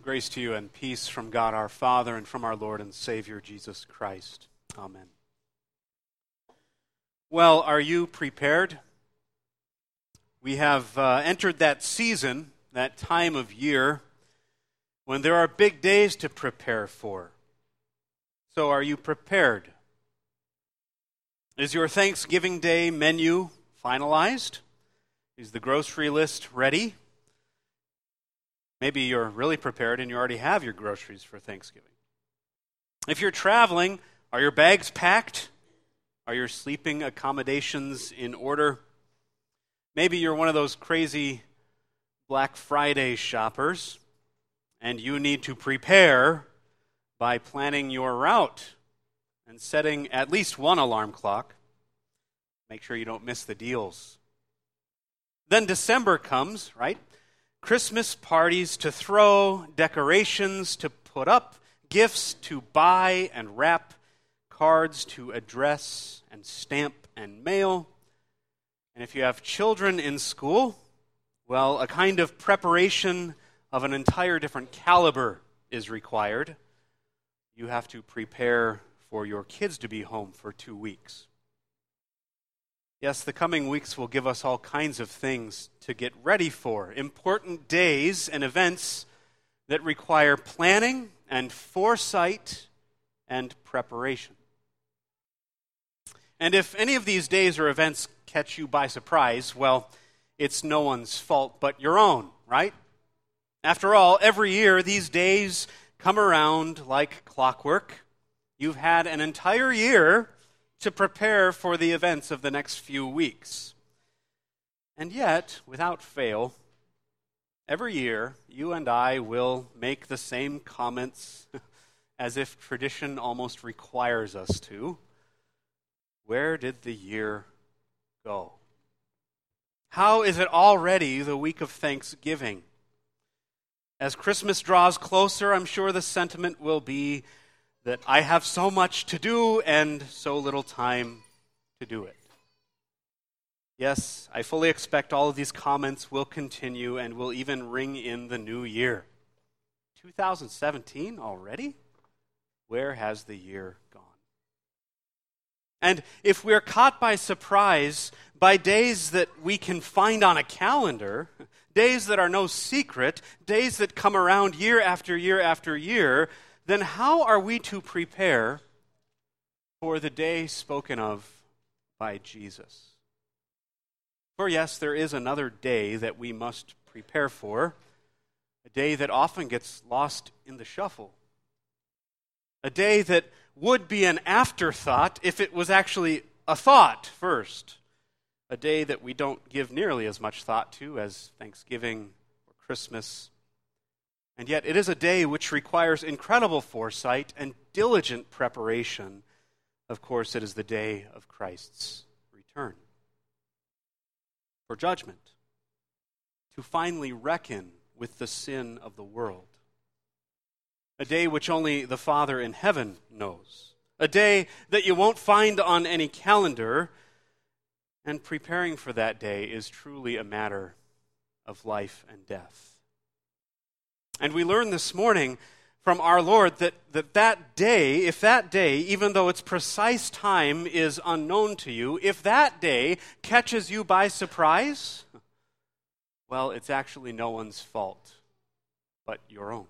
Grace to you and peace from God our Father and from our Lord and Savior Jesus Christ. Amen. Well, are you prepared? We have entered that season, that time of year, when there are big days to prepare for. So are you prepared? Is your Thanksgiving Day menu finalized? Is the grocery list ready? Maybe you're really prepared and you already have your groceries for Thanksgiving. If you're traveling, are your bags packed? Are your sleeping accommodations in order? Maybe you're one of those crazy Black Friday shoppers, and you need to prepare by planning your route and setting at least one alarm clock. Make sure you don't miss the deals. Then December comes, right? Christmas parties to throw, decorations to put up, gifts to buy and wrap, cards to address and stamp and mail. And if you have children in school, well, a kind of preparation of an entire different caliber is required. You have to prepare for your kids to be home for 2 weeks. Yes, the coming weeks will give us all kinds of things to get ready for. Important days and events that require planning and foresight and preparation. And if any of these days or events catch you by surprise, well, it's no one's fault but your own, right? After all, every year these days come around like clockwork. You've had an entire year to prepare for the events of the next few weeks. And yet, without fail, every year you and I will make the same comments as if tradition almost requires us to. Where did the year go? How is it already the week of Thanksgiving? As Christmas draws closer, I'm sure the sentiment will be that I have so much to do and so little time to do it. Yes, I fully expect all of these comments will continue and will even ring in the new year. 2017 already? Where has the year gone? And if we're caught by surprise by days that we can find on a calendar, days that are no secret, days that come around year after year after year, then how are we to prepare for the day spoken of by Jesus? For yes, there is another day that we must prepare for, a day that often gets lost in the shuffle, a day that would be an afterthought if it was actually a thought first, a day that we don't give nearly as much thought to as Thanksgiving or Christmas. And yet it is a day which requires incredible foresight and diligent preparation. Of course, it is the day of Christ's return for judgment, to finally reckon with the sin of the world. A day which only the Father in heaven knows. A day that you won't find on any calendar. And preparing for that day is truly a matter of life and death. And we learn this morning from our Lord that day, if that day, even though its precise time is unknown to you, if that day catches you by surprise, well, it's actually no one's fault but your own.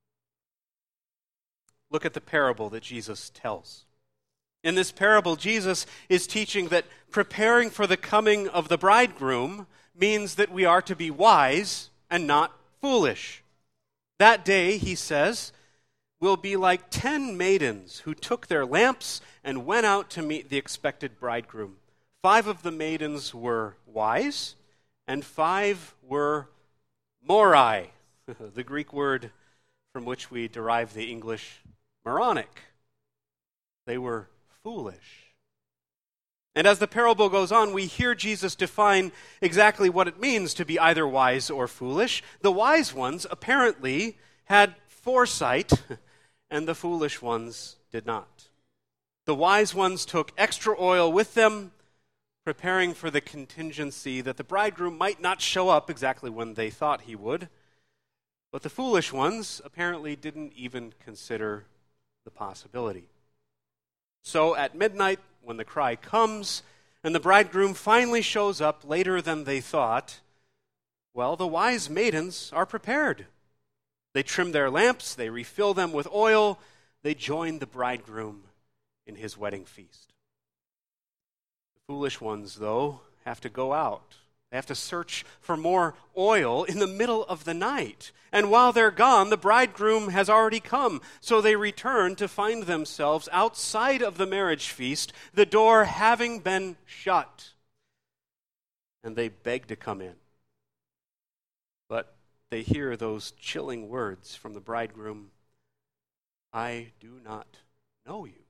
Look at the parable that Jesus tells. In this parable, Jesus is teaching that preparing for the coming of the bridegroom means that we are to be wise and not foolish. That day, he says, will be like 10 maidens who took their lamps and went out to meet the expected bridegroom. 5 of the maidens were wise, and 5 were morai, the Greek word from which we derive the English moronic. They were foolish. And as the parable goes on, we hear Jesus define exactly what it means to be either wise or foolish. The wise ones apparently had foresight, and the foolish ones did not. The wise ones took extra oil with them, preparing for the contingency that the bridegroom might not show up exactly when they thought he would. But the foolish ones apparently didn't even consider the possibility. So at midnight, when the cry comes, and the bridegroom finally shows up later than they thought, well, the wise maidens are prepared. They trim their lamps, they refill them with oil, they join the bridegroom in his wedding feast. The foolish ones, though, have to go out. They have to search for more oil in the middle of the night. And while they're gone, the bridegroom has already come. So they return to find themselves outside of the marriage feast, the door having been shut. And they beg to come in. But they hear those chilling words from the bridegroom, "I do not know you."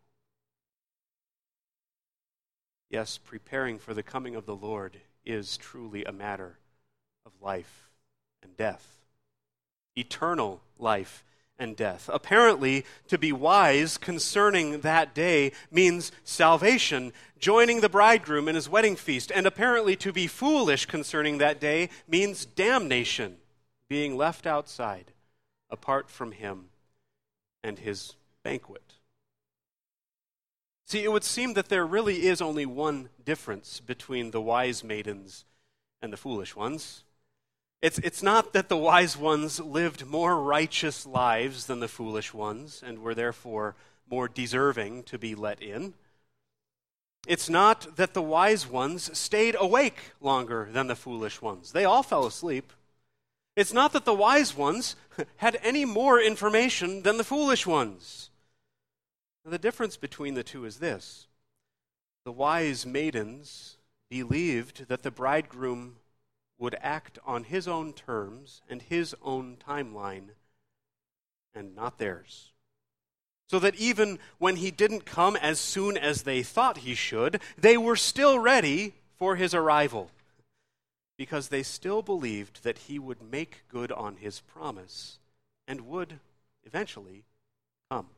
Yes, preparing for the coming of the Lord is truly a matter of life and death. Eternal life and death. Apparently, to be wise concerning that day means salvation, joining the bridegroom in his wedding feast. And apparently, to be foolish concerning that day means damnation, being left outside, apart from him and his banquet. See, it would seem that there really is only one difference between the wise maidens and the foolish ones. It's not that the wise ones lived more righteous lives than the foolish ones and were therefore more deserving to be let in. It's not that the wise ones stayed awake longer than the foolish ones. They all fell asleep. It's not that the wise ones had any more information than the foolish ones. The difference between the two is this. The wise maidens believed that the bridegroom would act on his own terms and his own timeline, and not theirs. So that even when he didn't come as soon as they thought he should, they were still ready for his arrival, because they still believed that he would make good on his promise and would eventually come.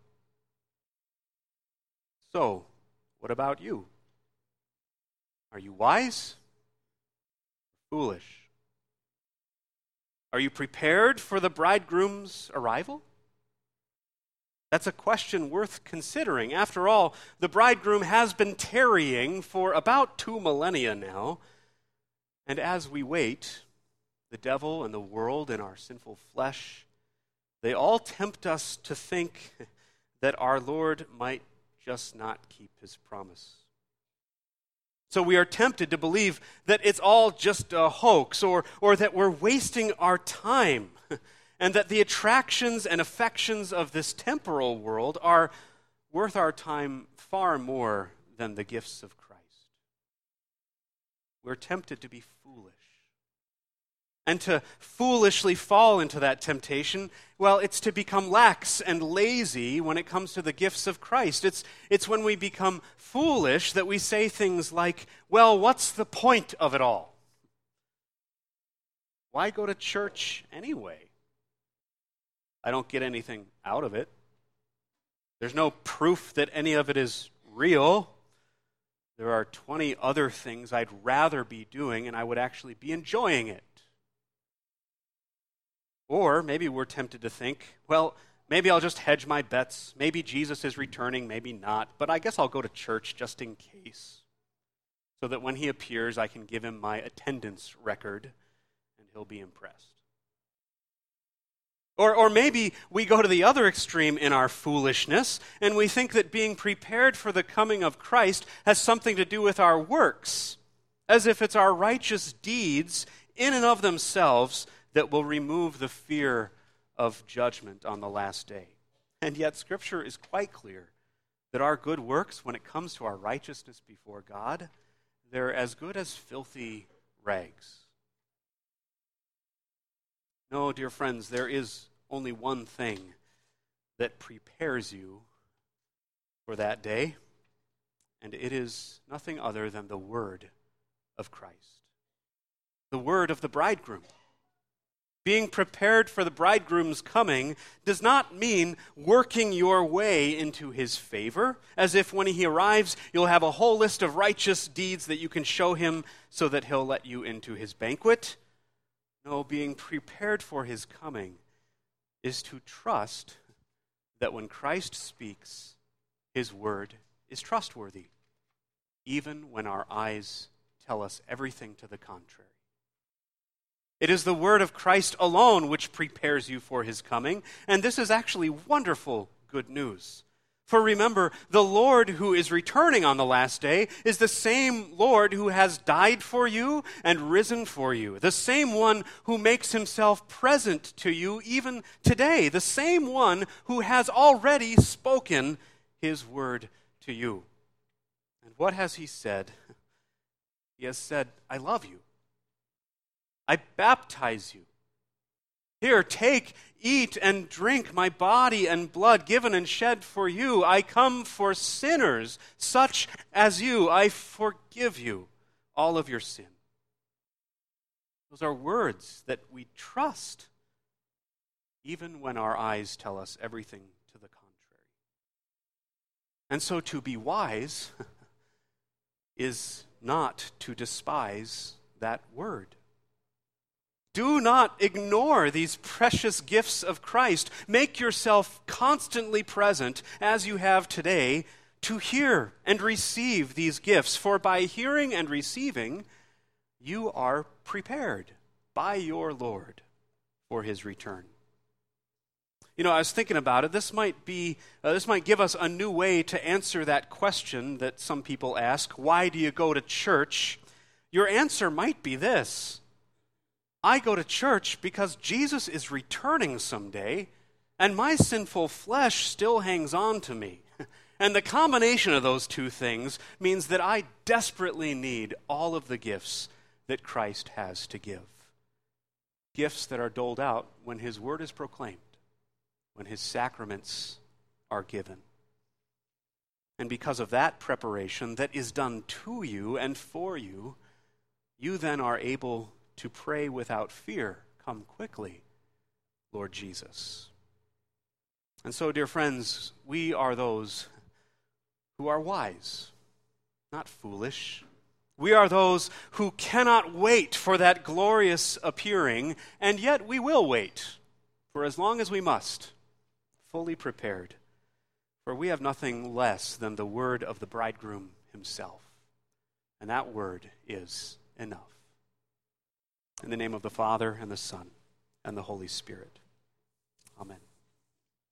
So, what about you? Are you wise? Foolish? Are you prepared for the bridegroom's arrival? That's a question worth considering. After all, the bridegroom has been tarrying for about 2 millennia now. And as we wait, the devil and the world and our sinful flesh, they all tempt us to think that our Lord might just not keep his promise. So we are tempted to believe that it's all just a hoax, or that we're wasting our time, and that the attractions and affections of this temporal world are worth our time far more than the gifts of Christ. We're tempted to be foolish. And to foolishly fall into that temptation, well, it's to become lax and lazy when it comes to the gifts of Christ. It's when we become foolish that we say things like, well, what's the point of it all? Why go to church anyway? I don't get anything out of it. There's no proof that any of it is real. There are 20 other things I'd rather be doing, and I would actually be enjoying it. Or maybe we're tempted to think, well, maybe I'll just hedge my bets. Maybe Jesus is returning, maybe not. But I guess I'll go to church just in case, so that when he appears, I can give him my attendance record, and he'll be impressed. Or maybe we go to the other extreme in our foolishness, and we think that being prepared for the coming of Christ has something to do with our works, as if it's our righteous deeds in and of themselves that will remove the fear of judgment on the last day. And yet Scripture is quite clear that our good works, when it comes to our righteousness before God, they're as good as filthy rags. No, dear friends, there is only one thing that prepares you for that day, and it is nothing other than the word of Christ, the word of the bridegroom. Being prepared for the bridegroom's coming does not mean working your way into his favor, as if when he arrives, you'll have a whole list of righteous deeds that you can show him so that he'll let you into his banquet. No, being prepared for his coming is to trust that when Christ speaks, his word is trustworthy, even when our eyes tell us everything to the contrary. It is the word of Christ alone which prepares you for his coming, and this is actually wonderful good news. For remember, the Lord who is returning on the last day is the same Lord who has died for you and risen for you, the same one who makes himself present to you even today, the same one who has already spoken his word to you. And what has he said? He has said, I love you. I baptize you. Here, take, eat, and drink my body and blood given and shed for you. I come for sinners, such as you. I forgive you all of your sin. Those are words that we trust, even when our eyes tell us everything to the contrary. And so to be wise is not to despise that word. Do not ignore these precious gifts of Christ. Make yourself constantly present, as you have today, to hear and receive these gifts. For by hearing and receiving, you are prepared by your Lord for his return. You know, I was thinking about it. This might give us a new way to answer that question that some people ask, why do you go to church? Your answer might be this: I go to church because Jesus is returning someday, and my sinful flesh still hangs on to me. And the combination of those two things means that I desperately need all of the gifts that Christ has to give. Gifts that are doled out when his word is proclaimed, when his sacraments are given. And because of that preparation that is done to you and for you, you then are able to pray without fear, come quickly, Lord Jesus. And so, dear friends, we are those who are wise, not foolish. We are those who cannot wait for that glorious appearing, and yet we will wait for as long as we must, fully prepared. For we have nothing less than the word of the bridegroom himself, and that word is enough. In the name of the Father, and the Son, and the Holy Spirit. Amen.